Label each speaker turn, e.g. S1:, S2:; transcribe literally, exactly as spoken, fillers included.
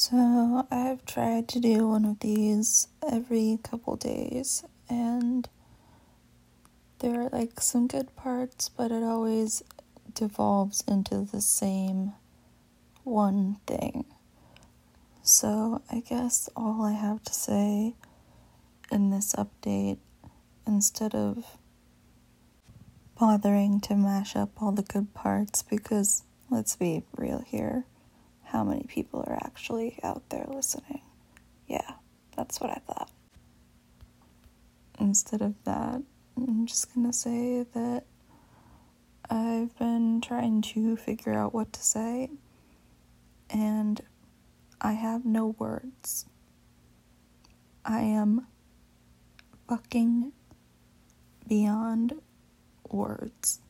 S1: So I've tried to do one of these every couple days, and there are like some good parts, but it always devolves into the same one thing. So I guess all I have to say in this update, instead of bothering to mash up all the good parts, because let's be real here, how many people are actually out there listening? Yeah, that's what I thought. Instead of that, I'm just gonna say that I've been trying to figure out what to say, and I have no words. I am fucking beyond words.